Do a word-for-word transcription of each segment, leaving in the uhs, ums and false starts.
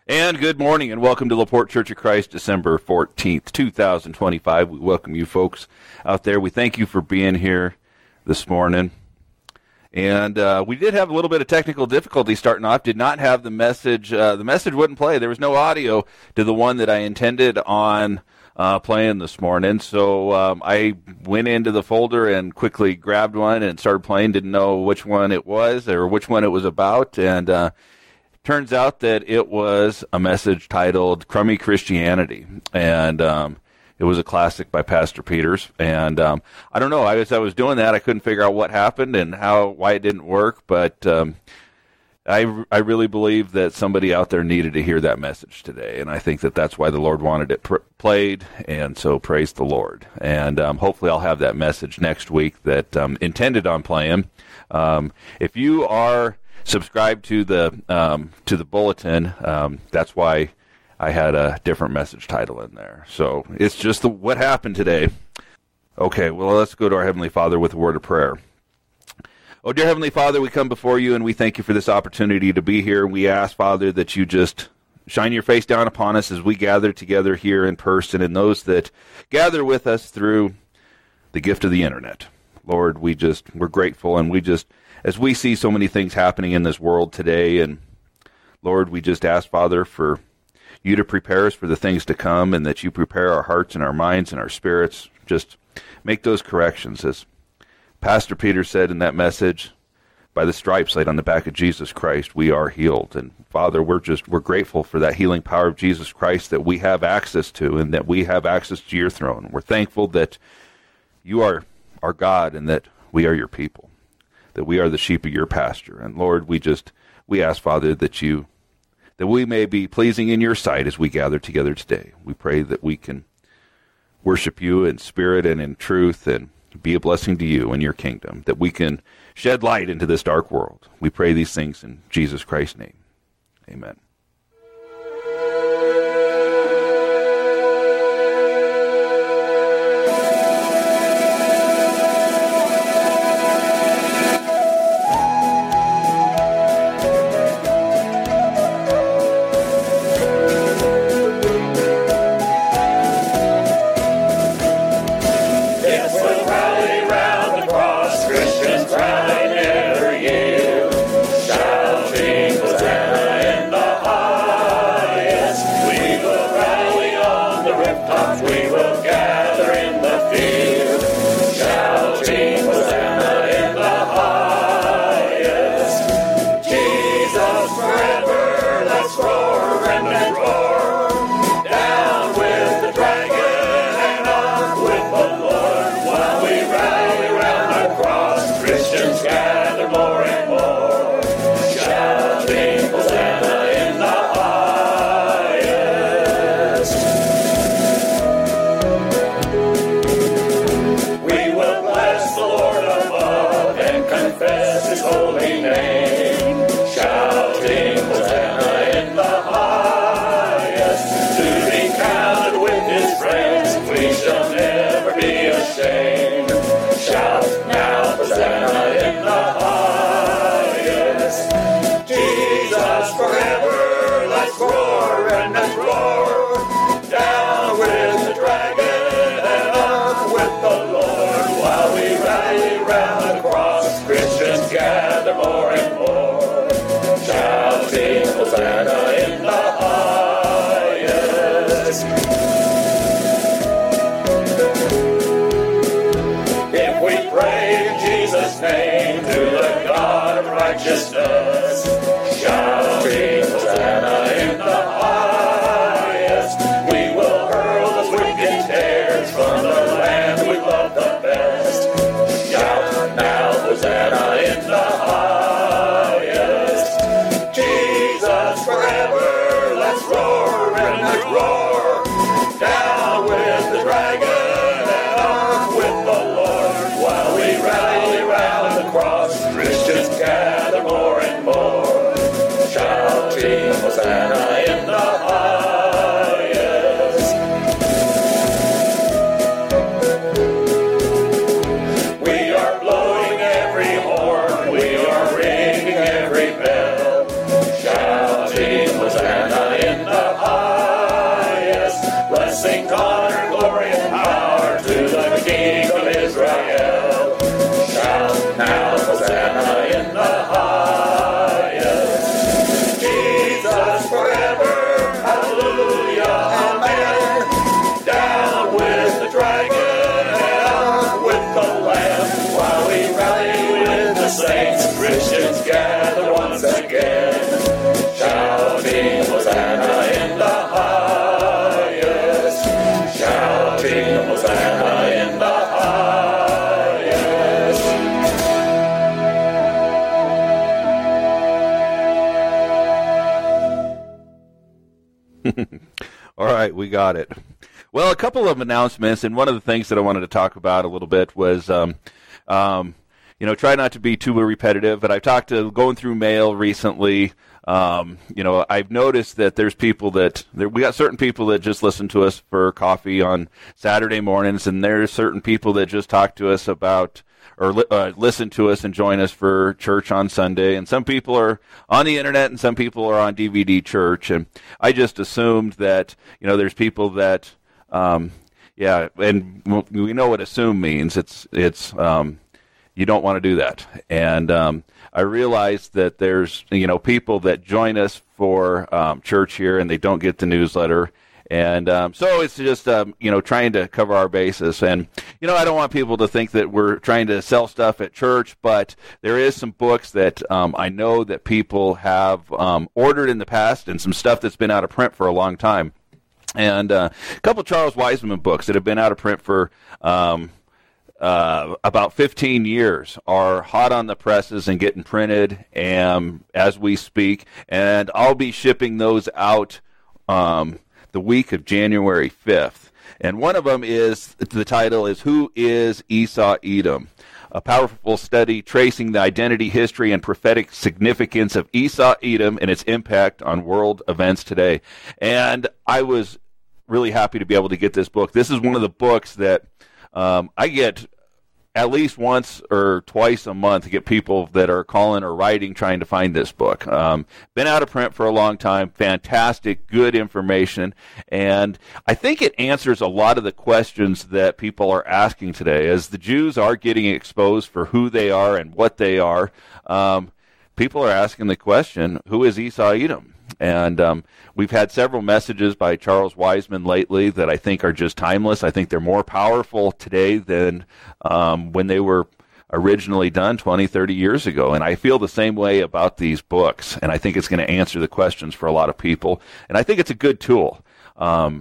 And good morning and welcome to LaPorte Church of Christ, December fourteenth, two thousand twenty-five. We welcome you folks out there. We thank you for being here this morning. And uh, we did have a little bit of technical difficulty starting off. Did not have the message. Uh, the message wouldn't play. There was no audio to the one that I intended on uh, playing this morning. So um, I went into the folder and quickly grabbed one and started playing. Didn't know which one it was or which one it was about. And uh, turns out that it was a message titled Crummy Christianity. And um, it was a classic by Pastor Peters. And um, I don't know, I, as I was doing that, I couldn't figure out what happened and how why it didn't work. But um, I, I really believe that somebody out there needed to hear that message today. And I think that that's why the Lord wanted it pr- played. And so praise the Lord. And um, hopefully I'll have that message next week that um, intended on playing. Um, if you are subscribe to the um, to the bulletin. Um, that's why I had a different message title in there. So it's just the, what happened today. Okay, well, let's go to our Heavenly Father with a word of prayer. Oh, dear Heavenly Father, we come before you and we thank you for this opportunity to be here. We ask, Father, that you just shine your face down upon us as we gather together here in person and those that gather with us through the gift of the internet. Lord, we just, we're grateful and we just, as we see so many things happening in this world today, and Lord, we just ask, Father, for you to prepare us for the things to come and that you prepare our hearts and our minds and our spirits. Just make those corrections. As Pastor Peter said in that message, by the stripes laid on the back of Jesus Christ, we are healed. And Father, we're just, we're grateful for that healing power of Jesus Christ that we have access to and that we have access to your throne. We're thankful that you are our God and that we are your people, that we are the sheep of your pasture. And Lord, we just, we ask, Father, that you, that we may be pleasing in your sight as we gather together today. We pray that we can worship you in spirit and in truth and be a blessing to you and your kingdom, that we can shed light into this dark world. We pray these things in Jesus Christ's name. Amen. Righteousness, shouting Hosanna in the highest. We will hurl those wicked tares from the land we love the best. Shout now Hosanna in the highest. Jesus forever, let's roar and let's roar. Christians gather once again, shouting Hosanna in the highest, shouting Hosanna in the highest. All right, we got it. Well, a couple of announcements, and one of the things that I wanted to talk about a little bit was, um, um, you know, try not to be too repetitive, but I've talked to, going through mail recently, um, you know, I've noticed that there's people that, there, we got certain people that just listen to us for coffee on Saturday mornings, and there's certain people that just talk to us about, or li- uh, listen to us and join us for church on Sunday. And some people are on the internet and some people are on D V D church. And I just assumed that, you know, there's people that, um, yeah, and we know what assume means. It's, it's, um, you don't want to do that. And, um, I realized that there's, you know, people that join us for, um, church here and they don't get the newsletter. And um, so it's just, um, you know, trying to cover our bases. And, you know, I don't want people to think that we're trying to sell stuff at church, but there is some books that um, I know that people have um, ordered in the past and some stuff that's been out of print for a long time. And uh, a couple of Charles Wiseman books that have been out of print for um, uh, about fifteen years are hot on the presses and getting printed um, as we speak. And I'll be shipping those out um the week of January fifth. And one of them is, the title is, Who is Esau Edom? A powerful study tracing the identity, history, and prophetic significance of Esau Edom and its impact on world events today. And I was really happy to be able to get this book. This is one of the books that um, I get at least once or twice a month to get people that are calling or writing trying to find this book. Um, been out of print for a long time. Fantastic, good information. And I think it answers a lot of the questions that people are asking today. As the Jews are getting exposed for who they are and what they are, um, people are asking the question, who is Esau Edom? And um, we've had several messages by Charles Wiseman lately that I think are just timeless. I think they're more powerful today than um, when they were originally done twenty, thirty years ago. And I feel the same way about these books. And I think it's going to answer the questions for a lot of people. And I think it's a good tool. Um,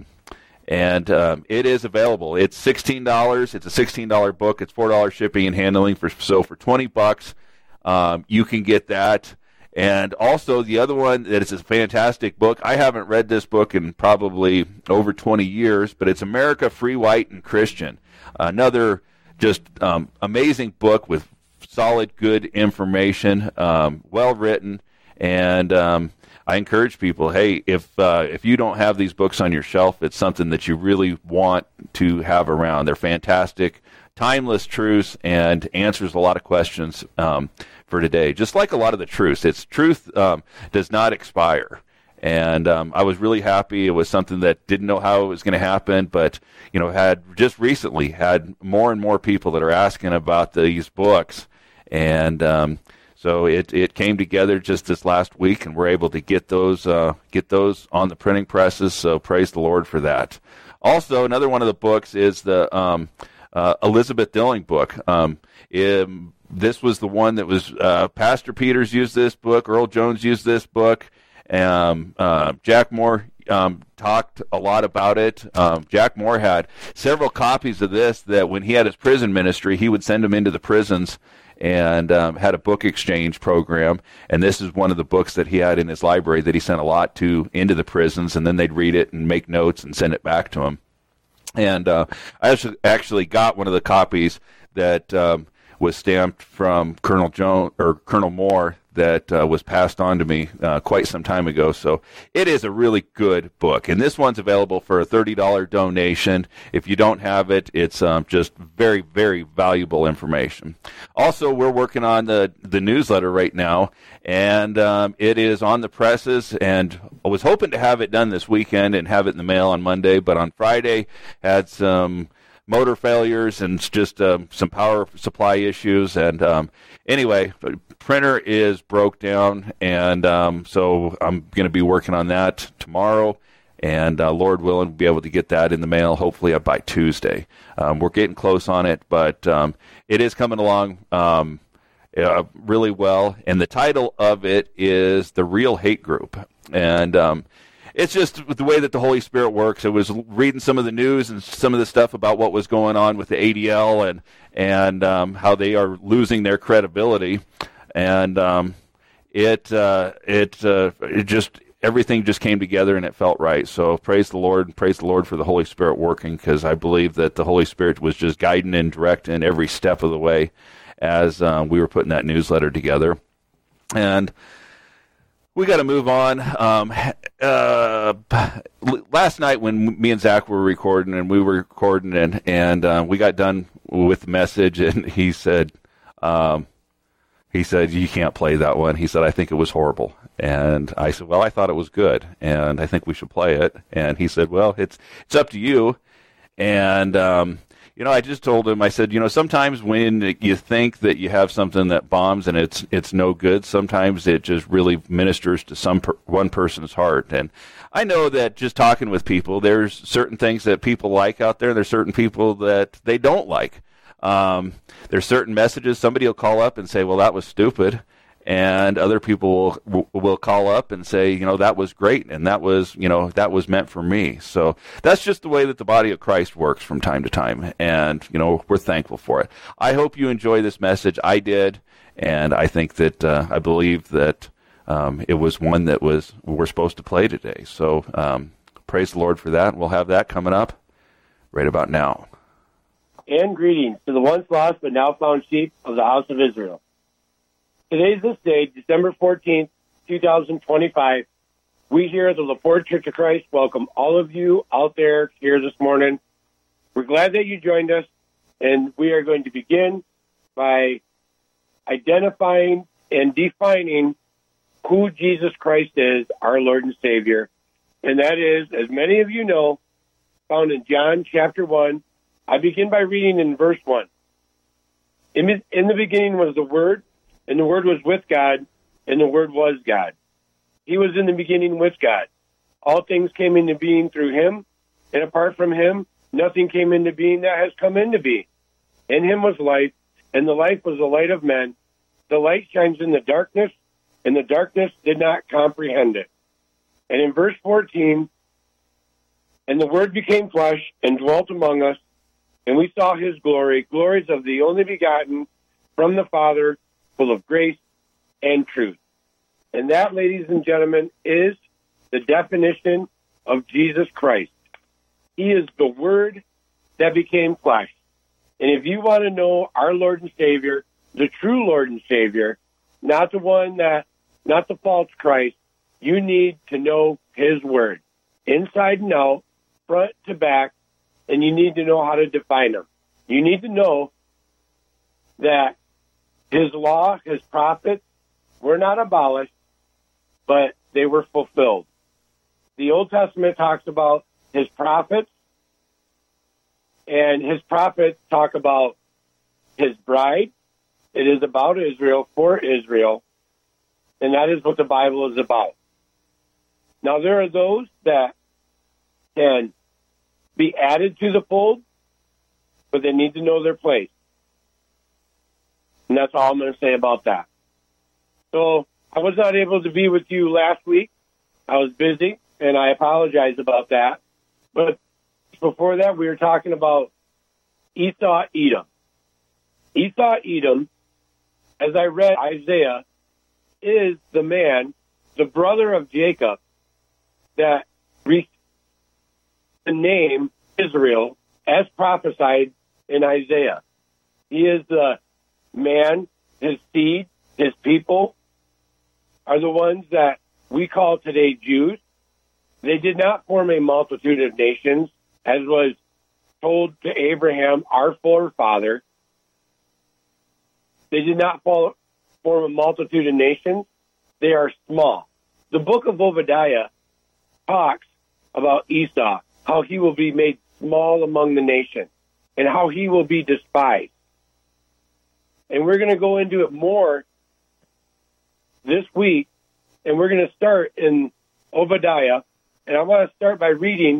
and um, it is available. It's sixteen dollars. It's a sixteen dollars book. It's four dollars shipping and handling. For So for twenty bucks, um, you can get that. And also the other one that is a fantastic book. I haven't read this book in probably over twenty years, but it's America Free, White, and Christian. Another just um, amazing book with solid, good information, um, well written. And um, I encourage people, hey, if uh, if you don't have these books on your shelf, it's something that you really want to have around. They're fantastic, timeless truths, and answers a lot of questions um, for today. Just like a lot of the truths, its truth um, does not expire. And um, I was really happy. It was something that didn't know how it was going to happen, but you know, had just recently had more and more people that are asking about these books, and um, so it it came together just this last week, and we're able to get those uh, get those on the printing presses. So praise the Lord for that. Also, another one of the books is the um, uh, Elizabeth Dilling book. Um, it, this was the one that was uh, Pastor Peters used this book, Earl Jones used this book. Um, uh, Jack Moore um, talked a lot about it. Um, Jack Moore had several copies of this that when he had his prison ministry, he would send them into the prisons and um, had a book exchange program. And this is one of the books that he had in his library that he sent a lot to into the prisons, and then they'd read it and make notes and send it back to him. And uh, I actually, actually got one of the copies that um, was stamped from Colonel Jones or Colonel Moore that uh, was passed on to me uh, quite some time ago. So it is a really good book. And this one's available for a thirty dollars donation. If you don't have it, it's um, just very, very valuable information. Also, we're working on the, the newsletter right now, and um, it is on the presses, and I was hoping to have it done this weekend and have it in the mail on Monday, but on Friday had some motor failures and just um, some power supply issues. And um, anyway, printer is broke down, and um, so I'm going to be working on that tomorrow. And uh, Lord willing, we'll be able to get that in the mail hopefully by Tuesday. Um, we're getting close on it, but um, it is coming along. Um, uh, really well. And the title of it is The Real Hate Group. And um, it's just the way that the Holy Spirit works. I was reading some of the news and some of the stuff about what was going on with the A D L and, and um, how they are losing their credibility. And um, it, uh, it, uh, it just... everything just came together and it felt right. So praise the Lord, praise the Lord for the Holy Spirit working, because I believe that the Holy Spirit was just guiding and directing every step of the way as uh, we were putting that newsletter together. And we got to move on. Um, uh, last night when me and Zach were recording, and we were recording, and, and uh, we got done with the message, and he said, um, he said, you can't play that one. He said, I think it was horrible. And I said, well, I thought it was good, and I think we should play it. And he said, well, it's it's up to you. And, um, you know, I just told him, I said, you know, sometimes when you think that you have something that bombs and it's it's no good, sometimes it just really ministers to some per, one person's heart. And I know that just talking with people, there's certain things that people like out there, and there's certain people that they don't like. Um, there's certain messages somebody will call up and say, well, that was stupid. And other people will, will call up and say, you know, that was great, and that was, you know, that was meant for me. So that's just the way that the body of Christ works from time to time, and, you know, we're thankful for it. I hope you enjoy this message. I did, and I think that, uh, I believe that um, it was one that was we're supposed to play today. So um, praise the Lord for that. We'll have that coming up right about now. And greetings to the once lost but now found sheep of the house of Israel. Today's this day, December fourteenth, twenty twenty-five. We here at the LaPorte Church of Christ welcome all of you out there here this morning. We're glad that you joined us, and we are going to begin by identifying and defining who Jesus Christ is, our Lord and Savior. And that is, as many of you know, found in John chapter one. I begin by reading in verse one. In, in the beginning was the Word, and the Word was with God, and the Word was God. He was in the beginning with God. All things came into being through him, and apart from him, nothing came into being that has come into being. In him was life, and the life was the light of men. The light shines in the darkness, and the darkness did not comprehend it. And in verse fourteen, and the Word became flesh and dwelt among us, and we saw his glory, glories of the only begotten from the Father, full of grace and truth. And that, ladies and gentlemen, is the definition of Jesus Christ. He is the Word that became flesh. And if you want to know our Lord and Savior, the true Lord and Savior, not the one that, not the false Christ, you need to know his Word, inside and out, front to back, and you need to know how to define him. You need to know that his law, his prophets, were not abolished, but they were fulfilled. The Old Testament talks about his prophets, and his prophets talk about his bride. It is about Israel, for Israel, and that is what the Bible is about. Now, there are those that can be added to the fold, but they need to know their place. And that's all I'm going to say about that. So I was not able to be with you last week. I was busy, and I apologize about that. But before that, we were talking about Esau, Edom. Esau, Edom, as I read Isaiah, is the man, the brother of Jacob, that received the name Israel as prophesied in Isaiah. He is the man, his seed, his people are the ones that we call today Jews. They did not form a multitude of nations, as was told to Abraham, our forefather. They did not form a multitude of nations. They are small. The book of Obadiah talks about Esau, how he will be made small among the nations, and how he will be despised. And we're going to go into it more this week, and we're going to start in Obadiah. And I want to start by reading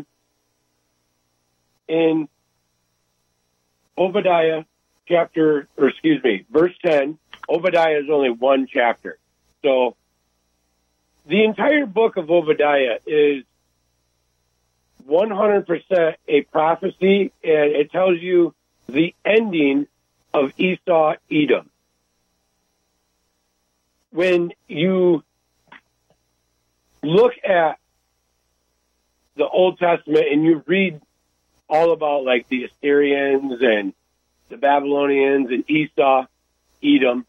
in Obadiah chapter, or excuse me, verse ten. Obadiah is only one chapter. So the entire book of Obadiah is one hundred percent a prophecy, and it tells you the ending of Esau, Edom. When you look at the Old Testament and you read all about like the Assyrians and the Babylonians and Esau, Edom,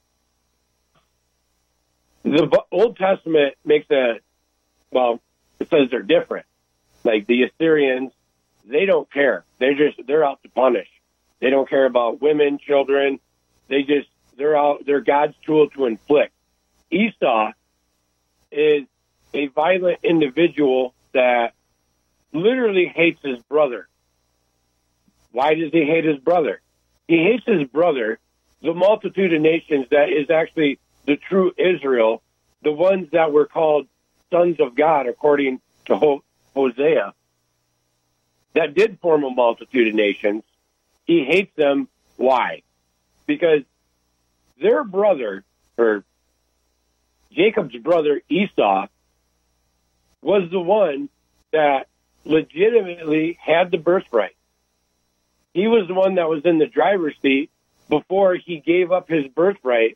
the Old Testament makes a, well, it says they're different. Like the Assyrians, they don't care. They're just, they're out to punish. They don't care about women, children. They just, they're out, they're God's tool to inflict. Esau is a violent individual that literally hates his brother. Why does he hate his brother? He hates his brother, the multitude of nations that is actually the true Israel, the ones that were called sons of God, according to Hosea, that did form a multitude of nations. He hates them. Why? Because their brother, or Jacob's brother Esau, was the one that legitimately had the birthright. He was the one that was in the driver's seat before he gave up his birthright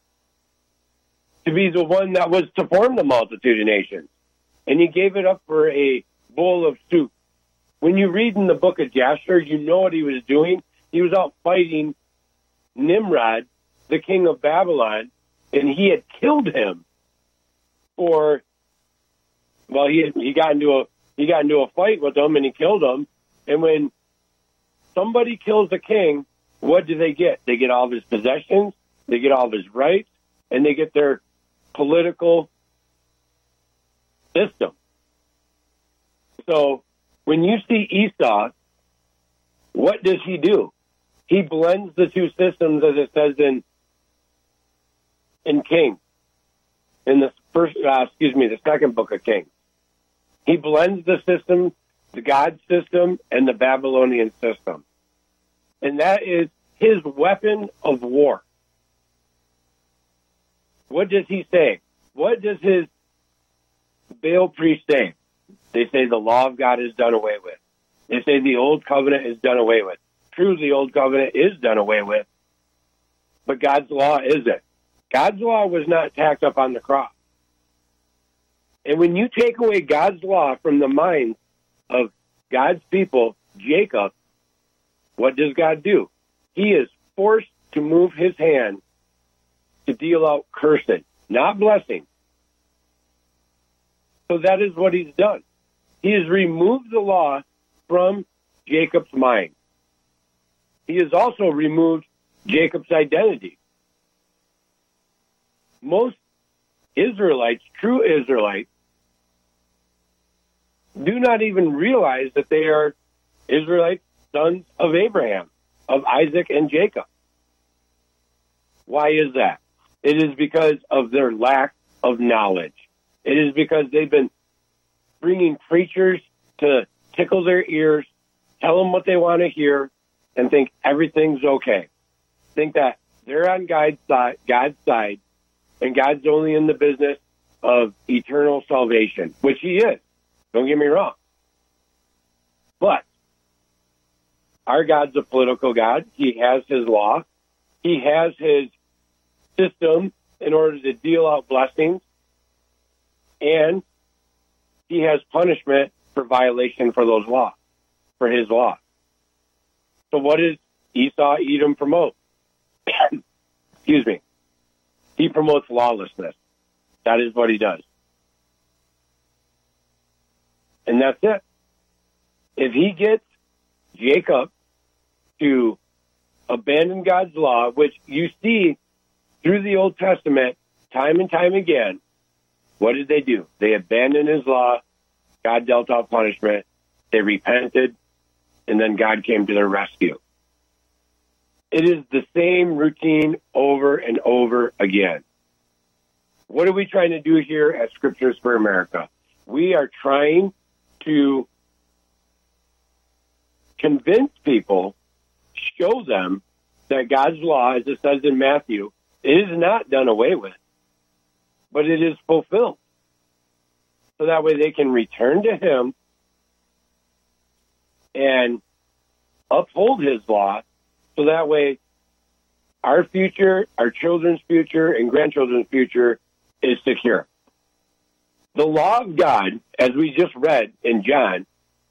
to be the one that was to form the multitude of nations. And he gave it up for a bowl of soup. When you read in the book of Jasher, you know what he was doing. He was out fighting Nimrod, the king of Babylon, and he had killed him for, well, he had, he got into a he got into a fight with him and he killed him. And when somebody kills a king, what do they get? They get all of his possessions, they get all of his rights, and they get their political system. So when you see Esau, what does he do? He blends the two systems, as it says in in Kings, in the first, uh, excuse me, the second book of Kings. He blends the system, the God system, and the Babylonian system. And that is his weapon of war. What does he say? What does his Baal priest say? They say the law of God is done away with. They say the old covenant is done away with. True, the old covenant is done away with, but God's law isn't. God's law was not tacked up on the cross. And when you take away God's law from the minds of God's people, Jacob, what does God do? He is forced to move his hand to deal out cursing, not blessing. So that is what he's done. He has removed the law from Jacob's mind. He has also removed Jacob's identity. Most Israelites, true Israelites, do not even realize that they are Israelite sons of Abraham, of Isaac and Jacob. Why is that? It is because of their lack of knowledge. It is because they've been bringing preachers to tickle their ears, tell them what they want to hear, and think everything's okay. Think that they're on God's side, God's side, and God's only in the business of eternal salvation, which he is. Don't get me wrong. But our God's a political God. He has his law. He has his system in order to deal out blessings. And he has punishment for violation for those laws, for his law. So what does Esau, Edom promote? Excuse me. He promotes lawlessness. That is what he does. And that's it. If he gets Jacob to abandon God's law, which you see through the Old Testament time and time again, what did they do? They abandoned his law. God dealt out punishment. They repented, and then God came to their rescue. It is the same routine over and over again. What are we trying to do here at Scriptures for America? We are trying to convince people, show them that God's law, as it says in Matthew, It is not done away with, but it is fulfilled. So that way they can return to him and uphold his law. So that way our future, our children's future, and grandchildren's future is secure. The law of God, as we just read in John,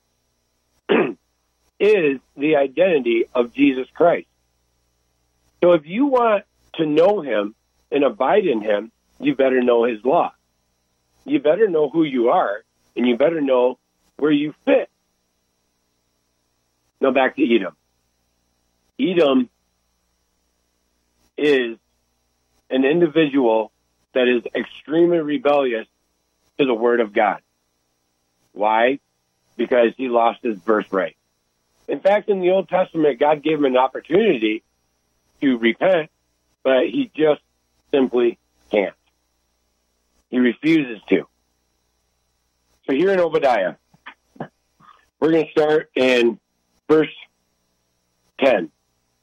is the identity of Jesus Christ. So if you want to know him and abide in him, you better know his law. You better know who you are, and you better know where you fit. Now back to Edom. Edom is an individual that is extremely rebellious to the word of God. Why? Because he lost his birthright. In fact, in the Old Testament, God gave him an opportunity to repent, but he just simply can't. He refuses to. So here in Obadiah, we're going to start in verse ten.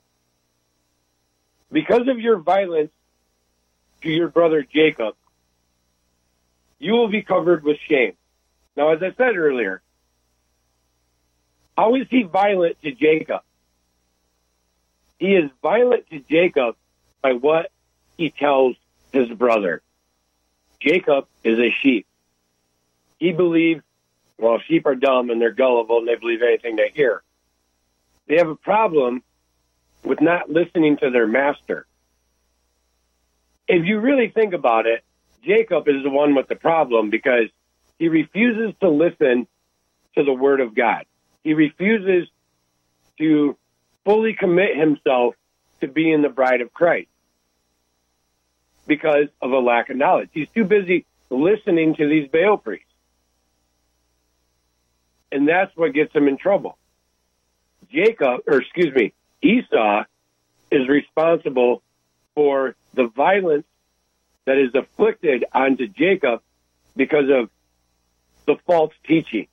Because of your violence to your brother Jacob, you will be covered with shame. Now, as I said earlier, how is he violent to Jacob? He is violent to Jacob by what he tells his brother. Jacob is a sheep. He believes, well, sheep are dumb and they're gullible and they believe anything they hear. They have a problem with not listening to their master. If you really think about it, Jacob is the one with the problem because he refuses to listen to the word of God. He refuses to fully commit himself to being the bride of Christ because of a lack of knowledge. He's too busy listening to these Baal priests. And that's what gets him in trouble. Jacob, or excuse me, Esau is responsible for the violence that is afflicted onto Jacob because of the false teaching.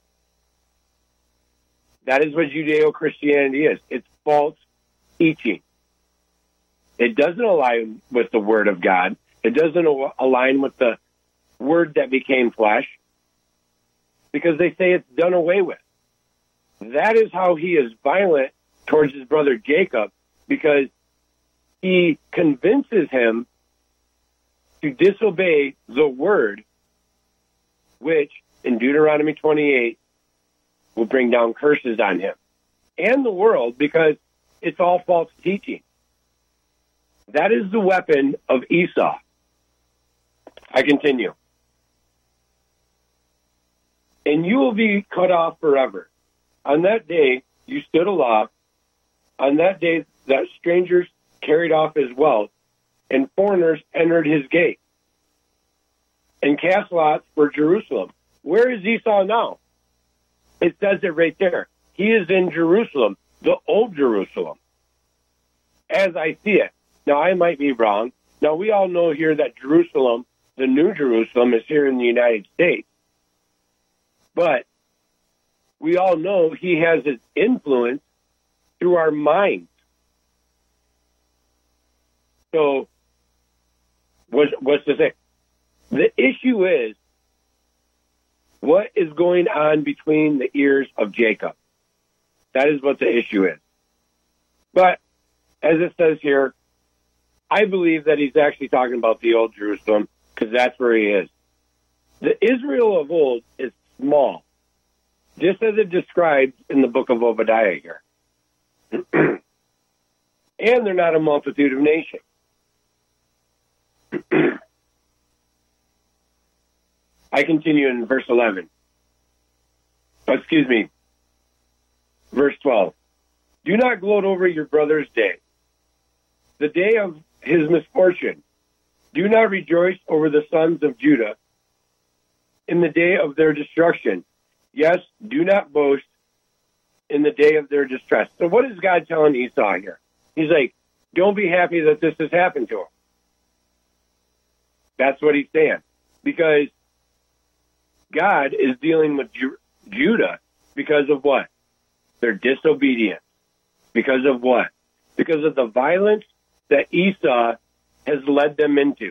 That is what Judeo-Christianity is. It's false teaching. It doesn't align with the word of God. It doesn't align with the word that became flesh because they say it's done away with. That is how he is violent towards his brother Jacob because he convinces him to disobey the word, which in Deuteronomy twenty-eight will bring down curses on him and the world because it's all false teaching. That is the weapon of Esau. I continue. And you will be cut off forever. On that day, you stood aloft. On that day, that strangers carried off his wealth, and foreigners entered his gate, and cast lots for Jerusalem. Where is Esau now? It says it right there. He is in Jerusalem, the old Jerusalem, as I see it. Now, I might be wrong. Now, we all know here that Jerusalem, the new Jerusalem, is here in the United States. But we all know he has his influence through our minds. So, what's, what's to say? The issue is, what is going on between the ears of Jacob? That is what the issue is. But, as it says here, I believe that he's actually talking about the old Jerusalem, because that's where he is. The Israel of old is small, just as it describes in the book of Obadiah here. And they're not a multitude of nations. I continue in verse eleven. Oh, excuse me. Verse twelve. Do not gloat over your brother's day, the day of his misfortune. Do not rejoice over the sons of Judah in the day of their destruction. Yes, do not boast in the day of their distress. So what is God telling Esau here? He's like, don't be happy that this has happened to him. That's what he's saying. Because God is dealing with Ju- Judah because of what? Their disobedience. Because of what? Because of the violence that Esau has led them into.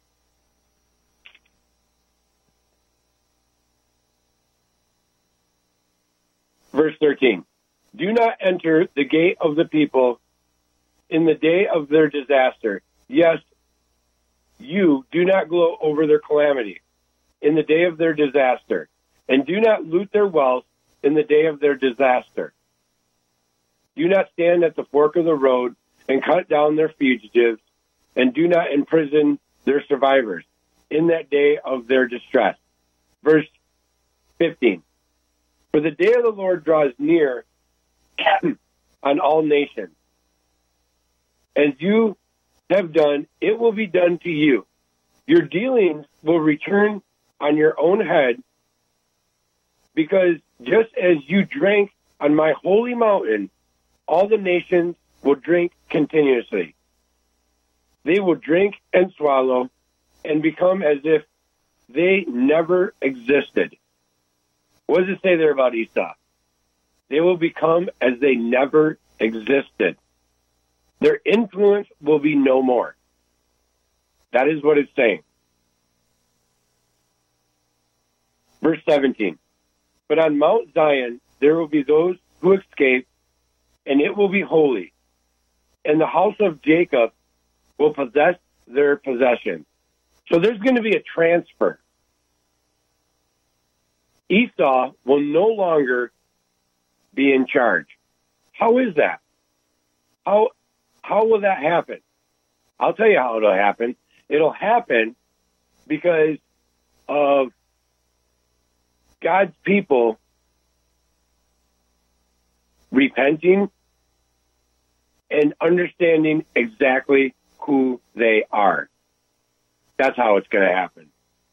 Verse thirteen, do not enter the gate of the people in the day of their disaster. Yes, you do not gloat over their calamity in the day of their disaster, and do not loot their wealth in the day of their disaster. Do not stand at the fork of the road and cut down their fugitives, and do not imprison their survivors in that day of their distress. Verse fifteen, for the day of the Lord draws near on all nations. As you have done, it will be done to you. Your dealings will return on your own head, because just as you drank on my holy mountain, all the nations will drink continuously. They will drink and swallow and become as if they never existed. What does it say there about Esau? They will become as they never existed. Their influence will be no more. That is what it's saying. Verse seventeen, but on Mount Zion there will be those who escape, and it will be holy, and the house of Jacob will possess their possession. So there's going to be a transfer. Esau will no longer be in charge. How is that? How how will that happen? I'll tell you how it'll happen. It'll happen because of God's people repenting and understanding exactly who they are. That's how it's going to happen.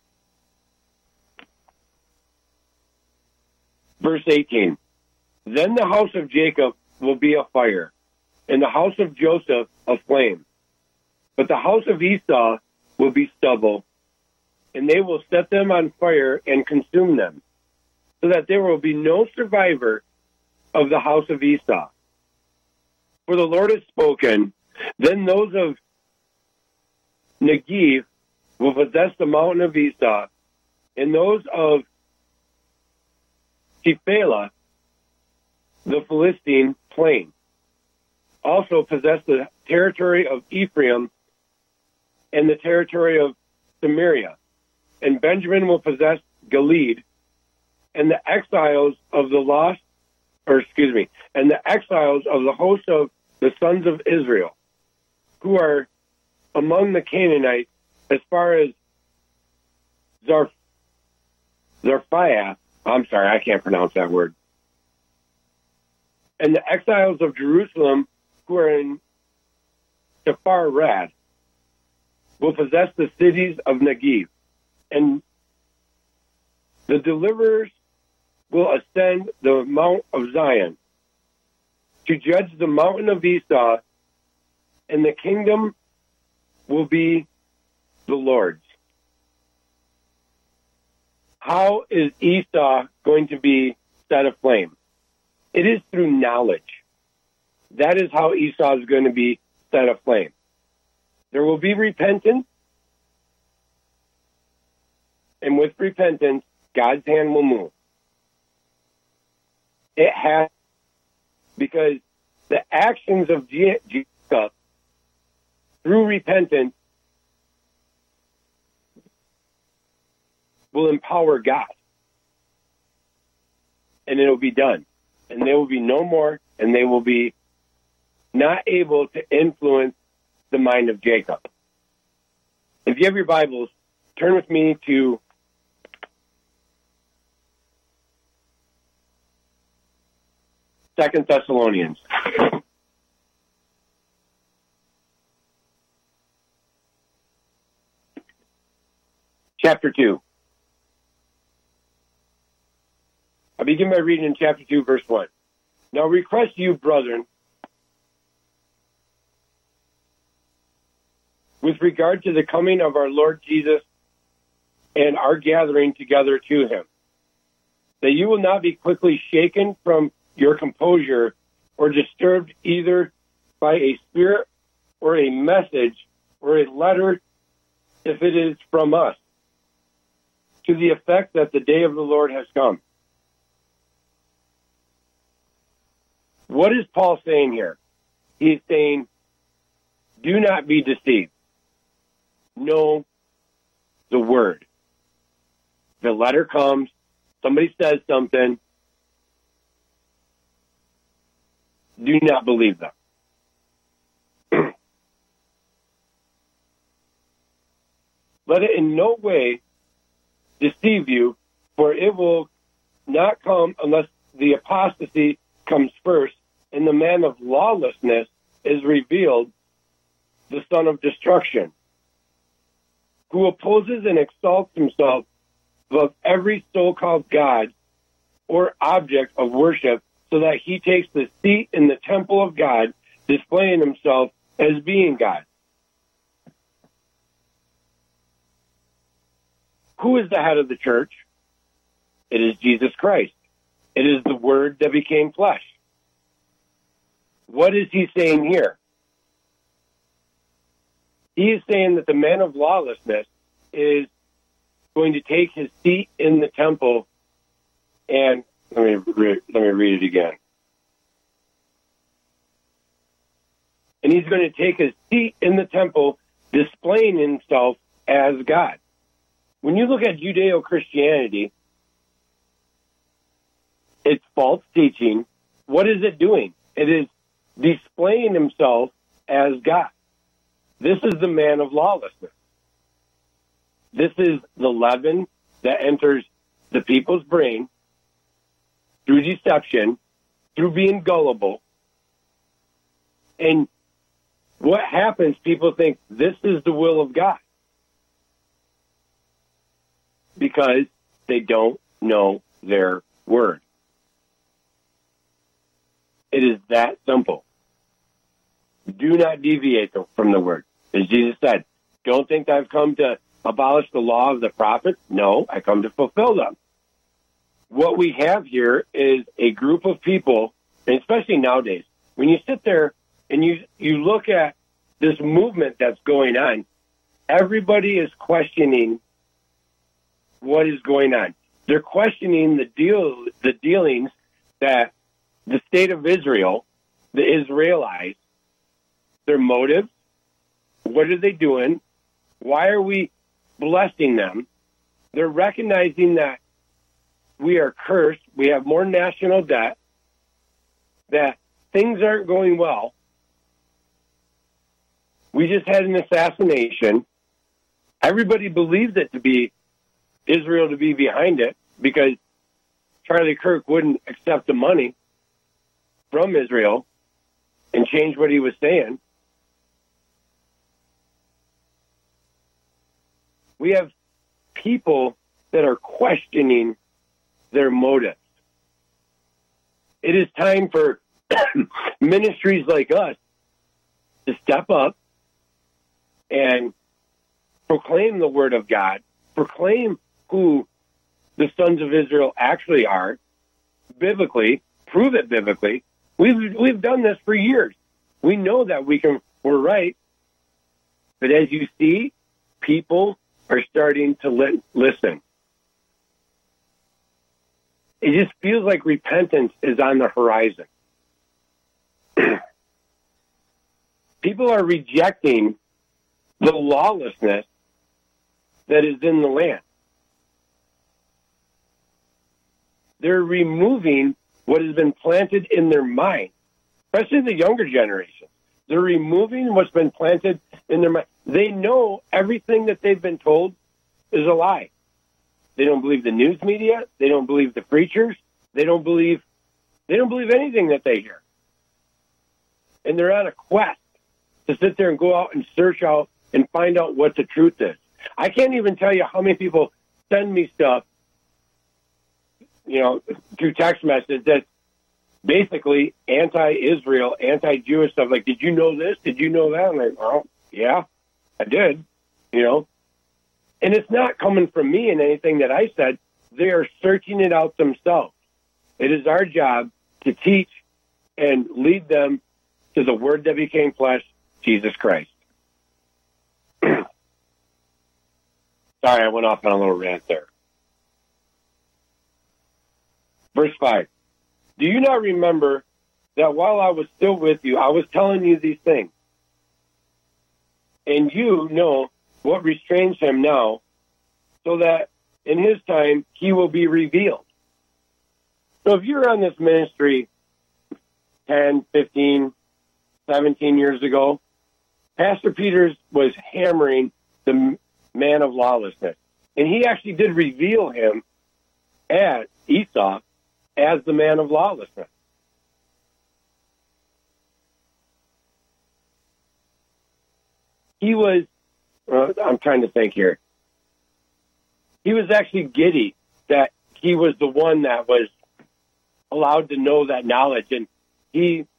Verse eighteen, then the house of Jacob will be a fire, and the house of Joseph a flame. But the house of Esau will be stubble, and they will set them on fire and consume them, so that there will be no survivor of the house of Esau. For the Lord has spoken, then those of Negev will possess the mountain of Esau, and those of Shephelah, the Philistine plain, also possess the territory of Ephraim and the territory of Samaria, and Benjamin will possess Gilead, and the exiles of the lost, or excuse me, and the exiles of the host of the sons of Israel, who are among the Canaanites, as far as Zarf, Zarphiah, I'm sorry, I can't pronounce that word, and the exiles of Jerusalem, who are in Sepharad, will possess the cities of Negev, and the deliverers will ascend the Mount of Zion to judge the mountain of Esau, and the kingdom will be the Lord's. How is Esau going to be set aflame? It is through knowledge. That is how Esau is going to be set aflame. There will be repentance, and with repentance, God's hand will move. It has, because the actions of Jacob through repentance will empower God. And it will be done. And there will be no more, and they will be not able to influence the mind of Jacob. If you have your Bibles, turn with me to Second Thessalonians. Chapter two. I begin by reading in chapter two, verse one. Now request you, brethren, with regard to the coming of our Lord Jesus and our gathering together to him, that you will not be quickly shaken from your composure or disturbed either by a spirit or a message or a letter if it is from us, to the effect that the day of the Lord has come. What is Paul saying here? He's saying, do not be deceived. Know the word. The letter comes, somebody says something, do not believe them. Let it in no way deceive you, for it will not come unless the apostasy comes first, and the man of lawlessness is revealed, the son of destruction, who opposes and exalts himself above every so-called God or object of worship, so that he takes the seat in the temple of God, displaying himself as being God. Who is the head of the church? It is Jesus Christ. It is the Word that became flesh. What is he saying here? He is saying that the man of lawlessness is going to take his seat in the temple, and let me re- let me read it again. And he's going to take his seat in the temple, displaying himself as God. When you look at Judeo-Christianity, it's false teaching. What is it doing? It is displaying himself as God. This is the man of lawlessness. This is the leaven that enters the people's brain through deception, through being gullible. And what happens, people think this is the will of God, because they don't know their word. It is that simple. Do not deviate from the word. As Jesus said, don't think that I've come to abolish the law of the prophets. No, I come to fulfill them. What we have here is a group of people, and especially nowadays, when you sit there and you, you look at this movement that's going on, everybody is questioning what is going on. They're questioning the deal, the dealings that the state of Israel, the Israelites, their motives. What are they doing? Why are we blessing them? They're recognizing that we are cursed. We have more national debt, that things aren't going well. We just had an assassination. Everybody believes it to be Israel to be behind it, because Charlie Kirk wouldn't accept the money from Israel and change what he was saying. We have people that are questioning their motives. It is time for ministries like us to step up and proclaim the word of God, proclaim who the sons of Israel actually are, biblically, prove it biblically. We've we've done this for years. We know that we can. We're right. But as you see, people are starting to li- listen. It just feels like repentance is on the horizon. People are rejecting the lawlessness that is in the land. They're removing what has been planted in their mind, especially the younger generation. They're removing what's been planted in their mind. They know everything that they've been told is a lie. They don't believe the news media. They don't believe the preachers. They don't believe, they don't believe anything that they hear. And they're on a quest to sit there and go out and search out and find out what the truth is. I can't even tell you how many people send me stuff, you know, through text message that's basically anti-Israel, anti-Jewish stuff. Like, did you know this? Did you know that? I'm like, oh, yeah, I did, you know. And it's not coming from me and anything that I said. They are searching it out themselves. It is our job to teach and lead them to the Word that became flesh, Jesus Christ. Sorry, I went off on a little rant there. Verse five. Do you not remember that while I was still with you, I was telling you these things? And you know what restrains him now, so that in his time he will be revealed. So if you're on this ministry ten, fifteen, seventeen years ago, Pastor Peters was hammering the man of lawlessness. And he actually did reveal him as Esau as the man of lawlessness. He was, uh, I'm trying to think here. He was actually giddy that he was the one that was allowed to know that knowledge. And he,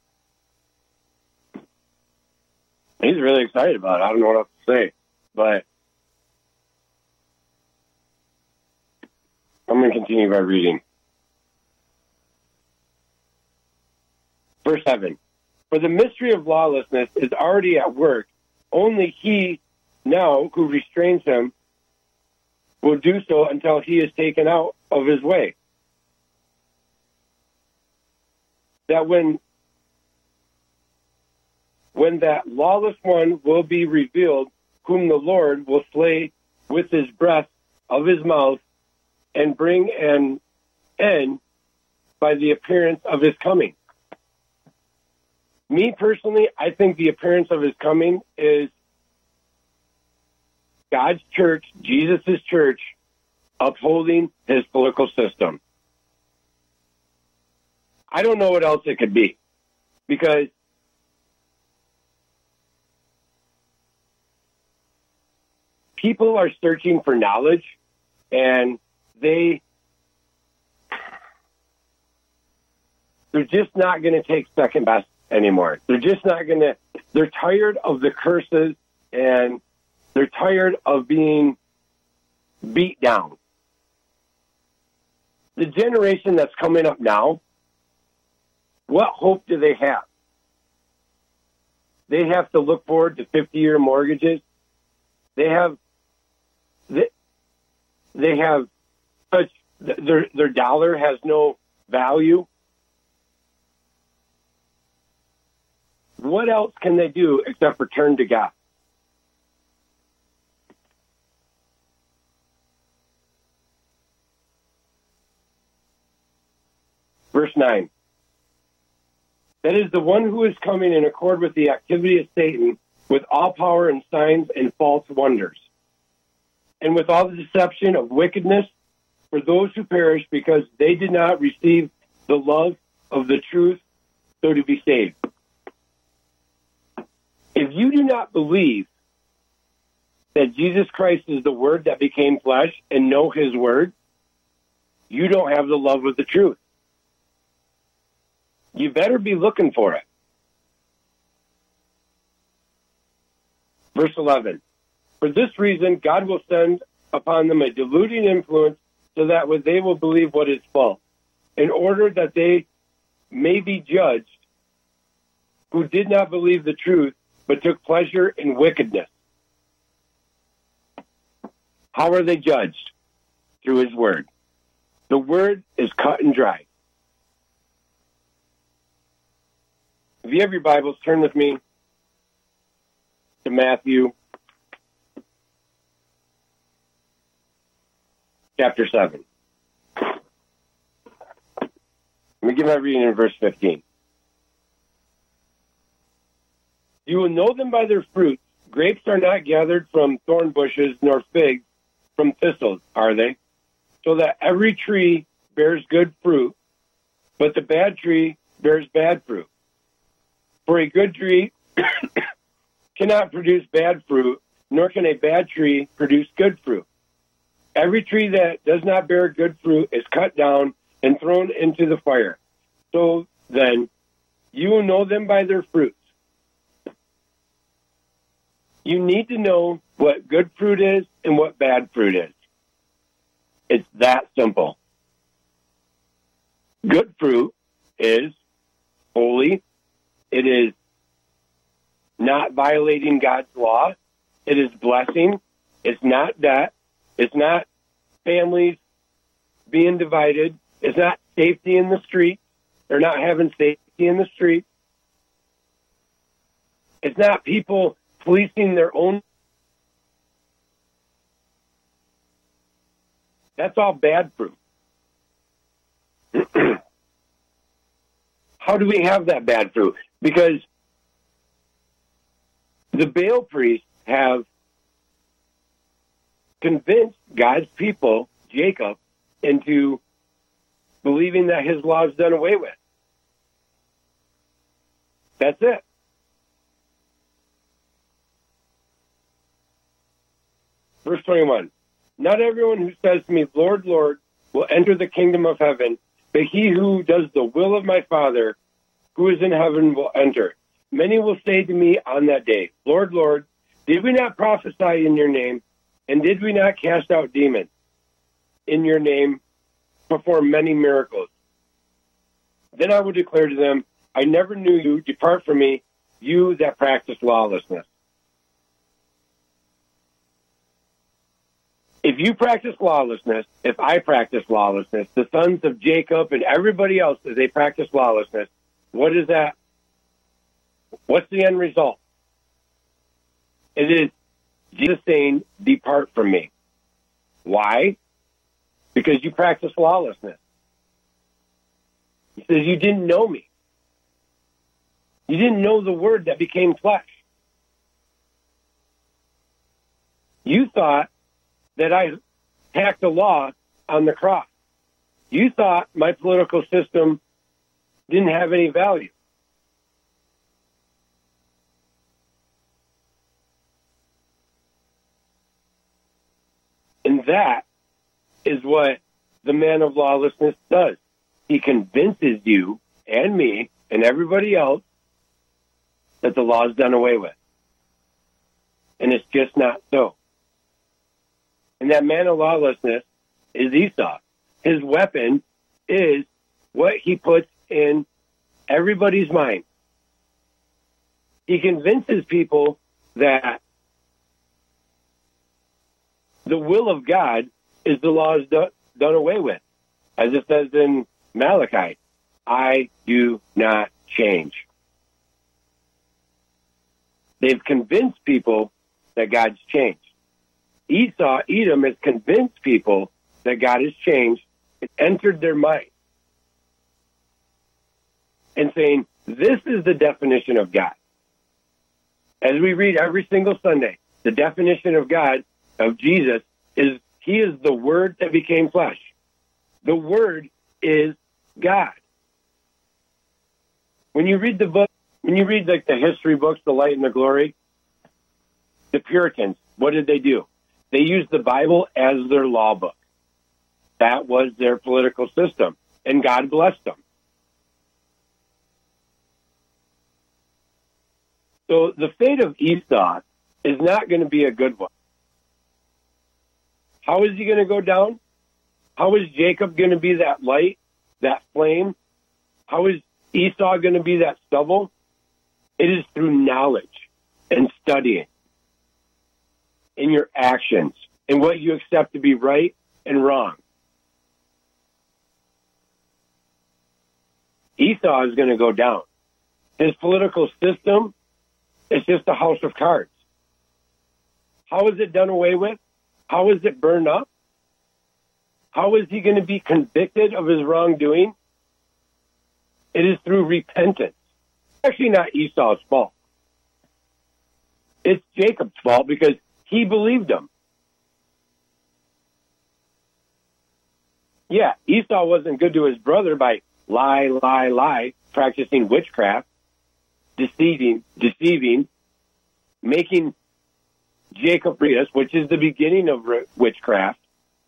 he's really excited about it. I don't know what else to say, but I'm going to continue by reading. Verse seven. For the mystery of lawlessness is already at work. Only he now who restrains him will do so until he is taken out of his way. That when, when that lawless one will be revealed, whom the Lord will slay with his breath of his mouth and bring an end by the appearance of his coming. Me personally, I think the appearance of his coming is God's church, Jesus' church, upholding his political system. I don't know what else it could be, because people are searching for knowledge, and they, they're just not going to take second best anymore. They're just not going to, they're tired of the curses, and they're tired of being beat down. The generation that's coming up now, what hope do they have? They have to look forward to fifty-year mortgages. They have, they, they have such, their, their dollar has no value. What else can they do except for turn to God? Verse nine. That is the one who is coming in accord with the activity of Satan, with all power and signs and false wonders, and with all the deception of wickedness for those who perish, because they did not receive the love of the truth, so to be saved. If you do not believe that Jesus Christ is the Word that became flesh and know His Word, you don't have the love of the truth. You better be looking for it. Verse eleven. For this reason, God will send upon them a deluding influence, so that they will believe what is false, in order that they may be judged who did not believe the truth, but took pleasure in wickedness. How are they judged? Through His Word. The Word is cut and dry. If you have your Bibles, turn with me to Matthew chapter seven. Let me give my reading in verse fifteen. You will know them by their fruits. Grapes are not gathered from thorn bushes, nor figs from thistles, are they? So that every tree bears good fruit, but the bad tree bears bad fruit. For a good tree cannot produce bad fruit, nor can a bad tree produce good fruit. Every tree that does not bear good fruit is cut down and thrown into the fire. So then, you will know them by their fruits. You need to know what good fruit is and what bad fruit is. It's that simple. Good fruit is holy. It is not violating God's law. It is blessing. It's not debt. It's not families being divided. It's not safety in the street. They're not having safety in the street. It's not people policing their own. That's all bad fruit. How do we have that bad fruit? Because the Baal priests have convinced God's people, Jacob, into believing that his law is done away with. That's it. Verse twenty-one. Not everyone who says to me, Lord, Lord, will enter the kingdom of heaven, but he who does the will of my Father who is in heaven will enter. Many will say to me on that day, Lord, Lord, did we not prophesy in your name, and did we not cast out demons in your name, perform many miracles? Then I will declare to them, I never knew you. Depart from me, you that practice lawlessness. If you practice lawlessness, if I practice lawlessness, the sons of Jacob and everybody else, if they practice lawlessness, what is that? What's the end result? It is Jesus saying, depart from me. Why? Because you practice lawlessness. He says, you didn't know me. You didn't know the word that became flesh. You thought that I tacked the law on the cross. You thought my political system didn't have any value. And that is what the man of lawlessness does. He convinces you and me and everybody else that the law is done away with. And it's just not so. And that man of lawlessness is Esau. His weapon is what he puts in everybody's mind. He convinces people that the will of God is the law is do- done away with. As it says in Malachi, I do not change. They've convinced people that God's changed. Esau, Edom, has convinced people that God has changed. It entered their mind. And saying, this is the definition of God. As we read every single Sunday, the definition of God, of Jesus, is he is the Word that became flesh. The Word is God. When you read the book, when you read like the history books, The Light and the Glory, the Puritans, what did they do? They used the Bible as their law book. That was their political system, and God blessed them. So the fate of Esau is not going to be a good one. How is he going to go down? How is Jacob going to be that light, that flame? How is Esau going to be that stubble? It is through knowledge and studying, in your actions, in what you accept to be right and wrong. Esau is going to go down. His political system is just a house of cards. How is it done away with? How is it burned up? How is he going to be convicted of his wrongdoing? It is through repentance. Actually, not Esau's fault. It's Jacob's fault because he believed him. Yeah, Esau wasn't good to his brother by lie, lie, lie, practicing witchcraft, deceiving, deceiving, making Jacob read us, which is the beginning of witchcraft.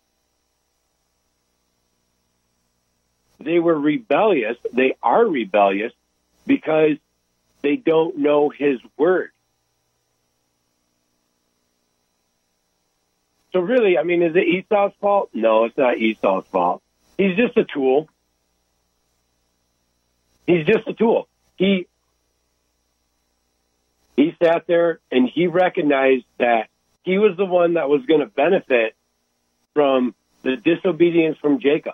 They were rebellious. They are rebellious because they don't know his word. So really, I mean, is it Esau's fault? No, it's not Esau's fault. He's just a tool. He's just a tool. He he sat there and he recognized that he was the one that was going to benefit from the disobedience from Jacob.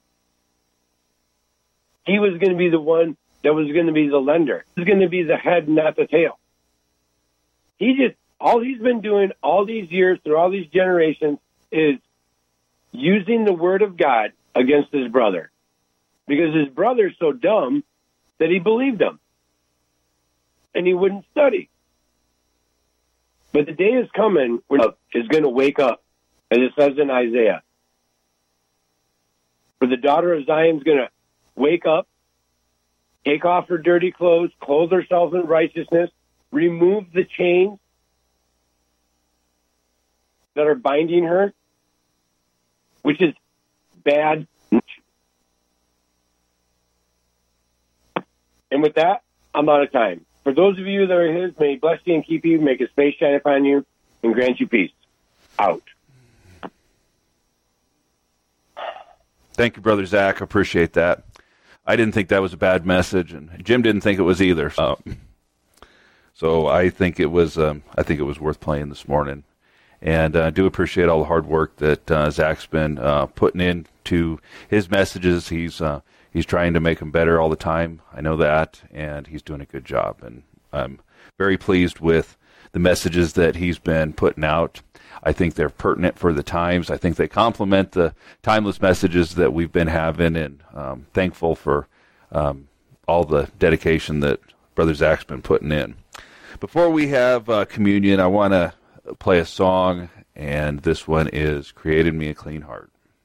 He was going to be the one that was going to be the lender. He was going to be the head, not the tail. He just, all he's been doing all these years, through all these generations, is using the word of God against his brother. Because his brother's so dumb that he believed him. And he wouldn't study. But the day is coming when is going to wake up, as it says in Isaiah. For the daughter of Zion is going to wake up, take off her dirty clothes, clothe herself in righteousness, remove the chains that are binding her, which is bad. And with that, I'm out of time. For those of you that are his, may he bless you and keep you, make his face shine upon you, and grant you peace. Out. Thank you, Brother Zach. Appreciate that. I didn't think that was a bad message, and Jim didn't think it was either. So, so I think it was. Um, I think it was worth playing this morning, and I uh, do appreciate all the hard work that uh, Zach's been uh, putting into his messages. He's uh, he's trying to make them better all the time. I know that, and he's doing a good job. And I'm very pleased with the messages that he's been putting out. I think they're pertinent for the times. I think they complement the timeless messages that we've been having, and um, thankful for um, all the dedication that Brother Zach's been putting in. Before we have uh, communion, I want to play a song, and this one is Created Me a Clean Heart.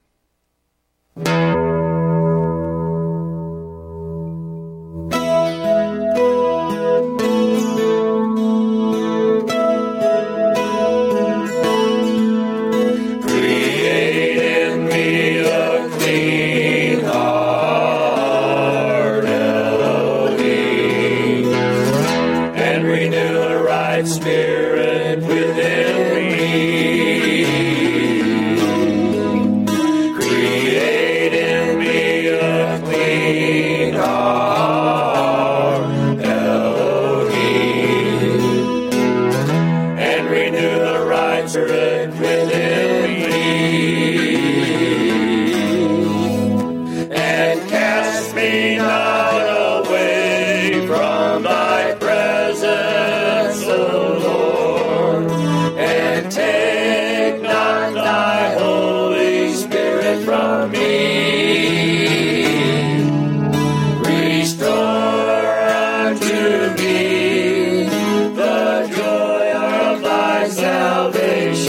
Spirit within me, create in me a clean heart, Elohim, and renew the right spirit within me, and cast me not away from thy presence, O Lord, and take not thy Holy Spirit from me. Restore unto me the joy of thy salvation,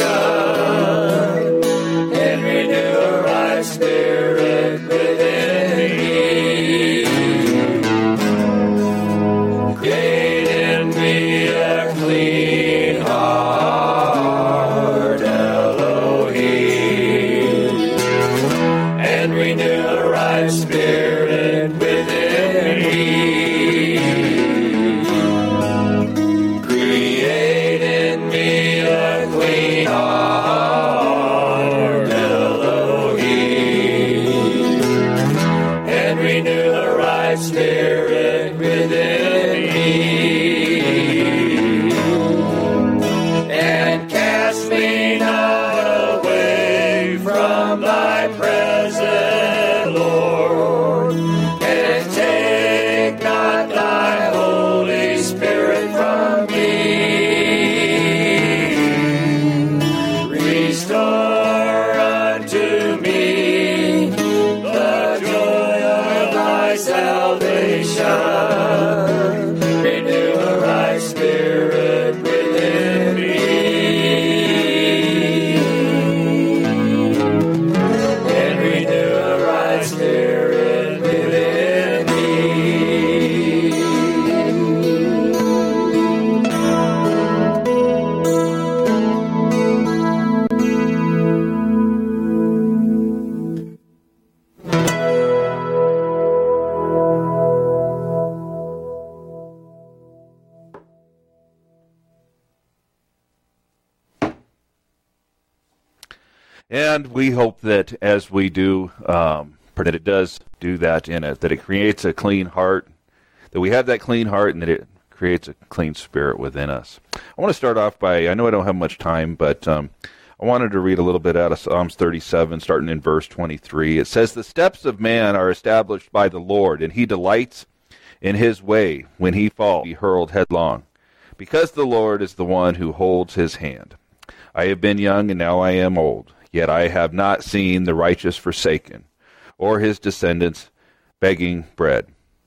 and renew a right spirit within me. Create in me a clean heart, Elohim, and renew a right spirit within me. Create in me a clean heart, Elohim, and renew a right spirit within me. And cast me not away from thy presence, Lord, and take not thy Holy Spirit from me. Restore unto me the joy of thy salvation, renew a right spirit within me, and renew a right spirit within me. And we hope that as we do, um, that it does do that in it, that it creates a clean heart, that we have that clean heart, and that it creates a clean spirit within us. I want to start off by, I know I don't have much time, but um, I wanted to read a little bit out of Psalms thirty-seven, starting in verse twenty-three. It says, "The steps of man are established by the Lord, and he delights in his way. When he falls, he hurled headlong. Because the Lord is the one who holds his hand. I have been young, and now I am old. Yet I have not seen the righteous forsaken, or his descendants begging bread.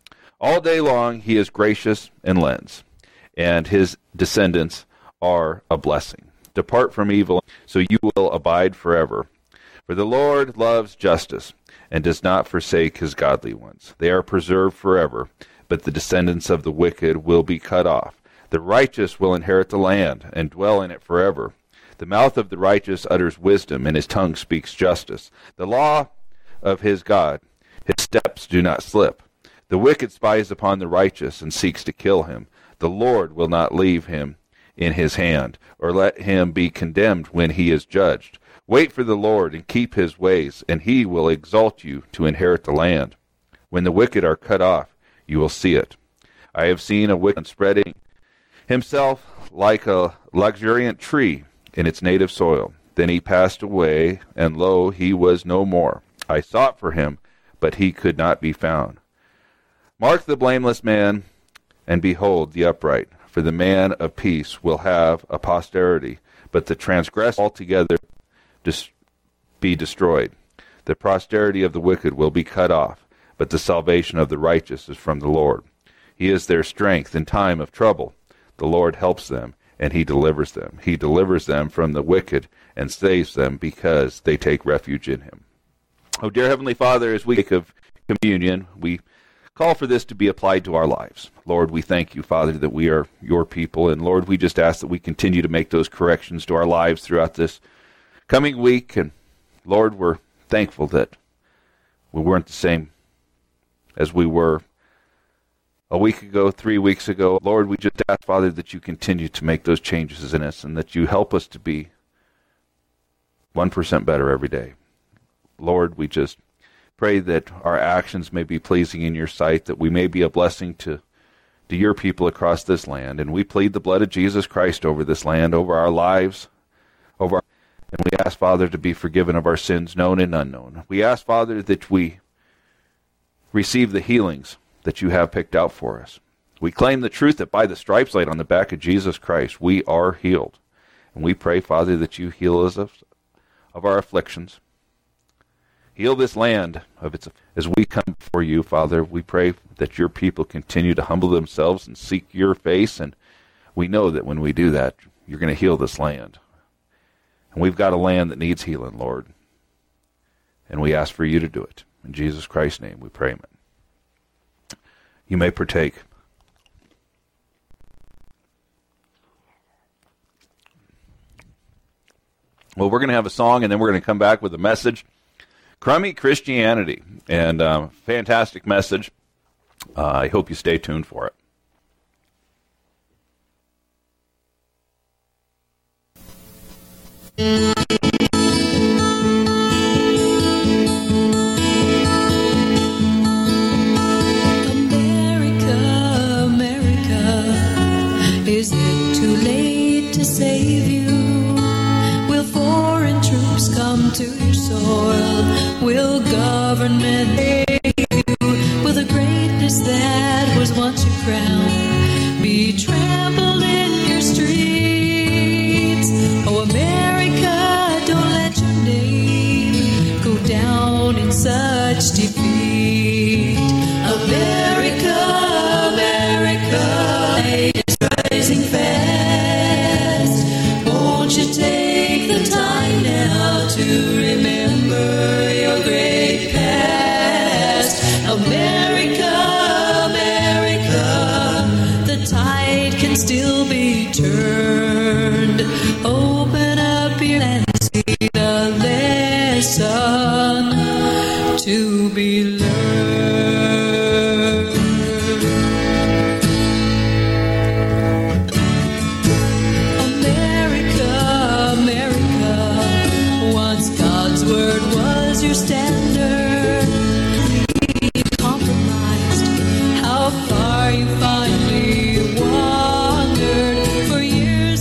All day long he is gracious and lends, and his descendants are a blessing. Depart from evil, so you will abide forever. For the Lord loves justice, and does not forsake his godly ones. They are preserved forever, but the descendants of the wicked will be cut off. The righteous will inherit the land, and dwell in it forever. The mouth of the righteous utters wisdom, and his tongue speaks justice. The law of his God, his steps do not slip. The wicked spies upon the righteous, and seeks to kill him. The Lord will not leave him in his hand, or let him be condemned when he is judged. Wait for the Lord, and keep his ways, and he will exalt you to inherit the land. When the wicked are cut off, you will see it. I have seen a wicked spreading himself like a luxuriant tree in its native soil. Then he passed away, and lo, he was no more. I sought for him, but he could not be found. Mark the blameless man, and behold the upright. For the man of peace will have a posterity, but the transgressor altogether dis- be destroyed. The posterity of the wicked will be cut off, but the salvation of the righteous is from the Lord. He is their strength in time of trouble. The Lord helps them, and he delivers them. He delivers them from the wicked and saves them because they take refuge in him." Oh, dear Heavenly Father, as we take of communion, we call for this to be applied to our lives. Lord, we thank you, Father, that we are your people. And Lord, we just ask that we continue to make those corrections to our lives throughout this coming week. And Lord, we're thankful that we weren't the same as we were a week ago, three weeks ago. Lord, we just ask, Father, that you continue to make those changes in us and that you help us to be one percent better every day. Lord, we just pray that our actions may be pleasing in your sight, that we may be a blessing to, to your people across this land. And we plead the blood of Jesus Christ over this land, over our lives, over our, and we ask, Father, to be forgiven of our sins, known and unknown. We ask, Father, that we receive the healings that you have picked out for us. We claim the truth that by the stripes laid on the back of Jesus Christ, we are healed. And we pray, Father, that you heal us of, of our afflictions. Heal this land of its. As we come before you, Father, we pray that your people continue to humble themselves and seek your face. And we know that when we do that, you're going to heal this land. And we've got a land that needs healing, Lord. And we ask for you to do it. In Jesus Christ's name we pray, amen. You may partake. Well, we're going to have a song, and then we're going to come back with a message. Crummy Christianity, and uh, fantastic message. Uh, I hope you stay tuned for it. America, America, is it too late to save you? Will foreign troops come to your soil? Will government save you? Will the greatness that was once your crown be trampled in your streets? Oh, America, don't let your name go down in such defeat. America, America, is rising fast. Won't you take the time now to remember your great past? America, America, the tide can still be turned. Open up your and see the lesson to be learned. America, America, once God's word was your standard. You compromised, how far you finally wandered. For years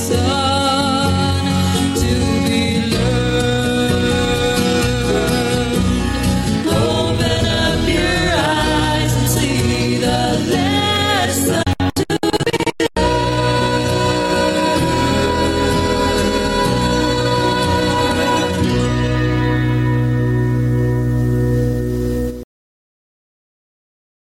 sun.